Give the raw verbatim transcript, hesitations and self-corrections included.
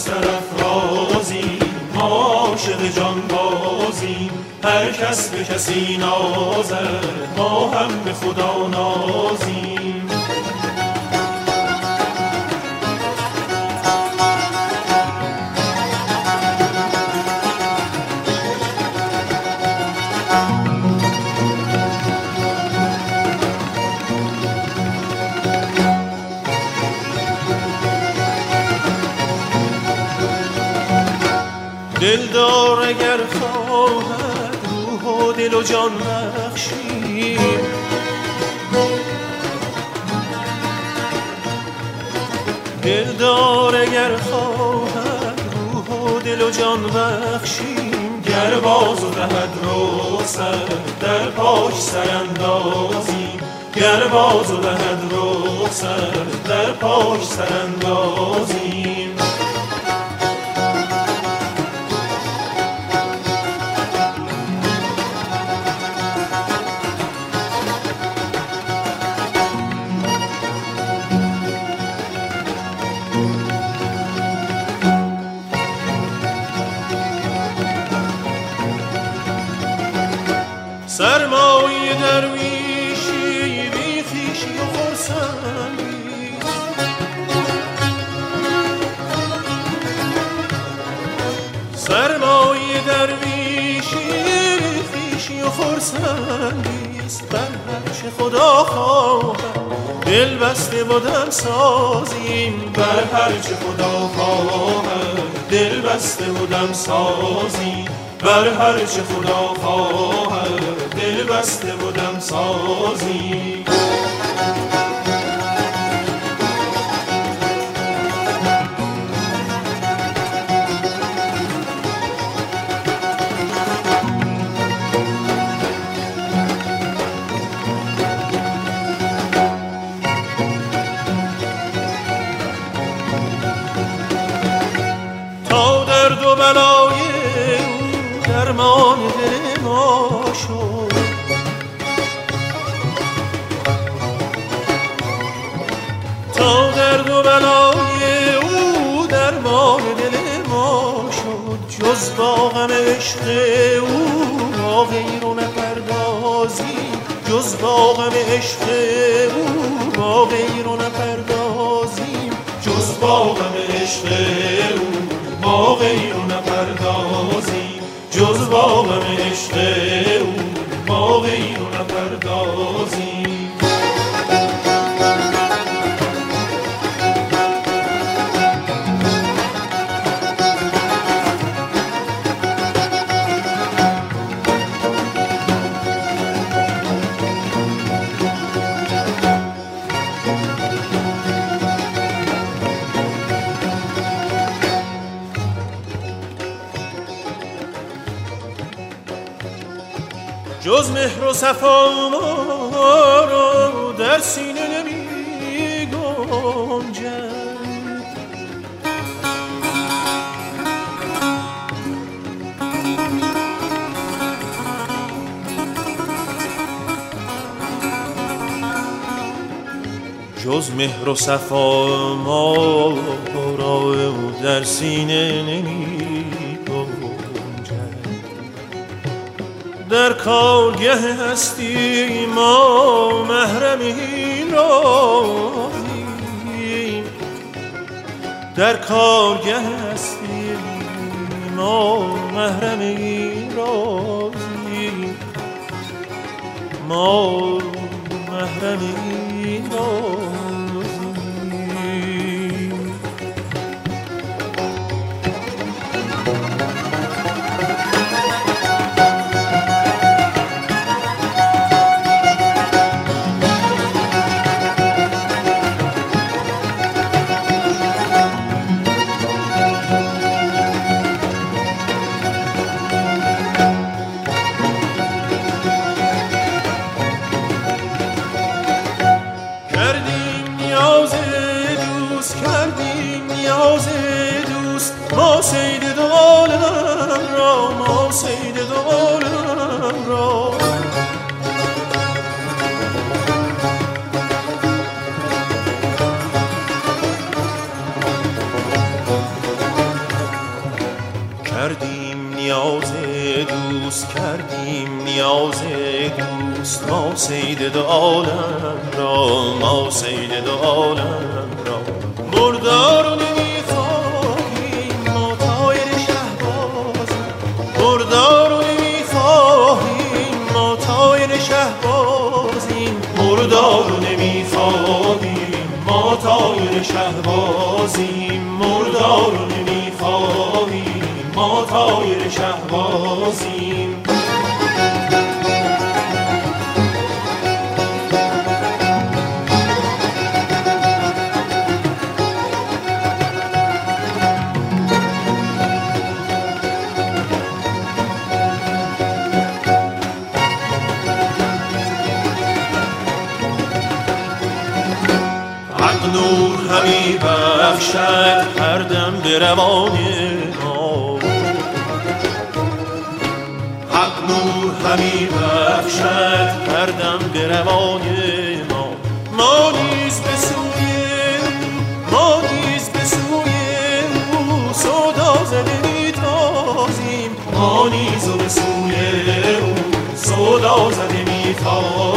سرافرازیم، ما عاشق جانبازیم. هر کس به کسی نازد، ما هم به خدا نازیم. دلدار اگر خواهد روح و دل و جان بخشیم، دلدار اگر خواهد روح و دل و جان بخشیم. گر باز و دهد رخصت در پاش سراندازیم، گر باز و دهد رخصت در پاش سراندازیم. سرمایه درویشی بی خویشی و خرسندی، سرمایه درویشی بی خویشی و خرسندی است. بر هرچه خدا خواهد دل بسته و دم سازیم، بر هرچه خدا خواهد دل بسته و دم سازیم. بر هرچه خدا خواهد دل بسته و دم سازیم. تا درد و بلای درمان دل ما شد، تا درد و بلای او درمان دل ما شد. جز با غم عشق او ما غیر و نپردازیم، جز با غم عشق او ما غیر و نپردازیم. جز با غم عشق او ما غیر و نپردازیم، جز با غم عشق او ما غیر و نپردازیم. جز مهر و صفا ما را در سینه نمی گنجد، جز مهر و صفا ما را در سینه نمی در کارگه هستی ما محرم این رازیم، در کارگه هستی ما محرم این رازیم، ما محرم این رازیم. ما سید دو عالم را، ما سید دو عالم را. کردیم نیاز دوست، کردیم نیاز دوست. ما صید دو عالم را، ما صید دو عالم را. مردار رو نمیخواهیم ما طایر شهبازیم، مردار رو نمیخواهیم ما طایر شهبازیم، مردار رو نمیخواهیم ما طایر شهبازیم، مردار رو نمیخواهیم ما طایر شهبازیم. نور همی بخشد هر دم به روان ما، حق نور همی بخشد هر دم به روان ما. ما نیز به سوی ما نیز به سوی او سودا زده میتازیم، ما نیز به سوی او سودا زده میتازیم.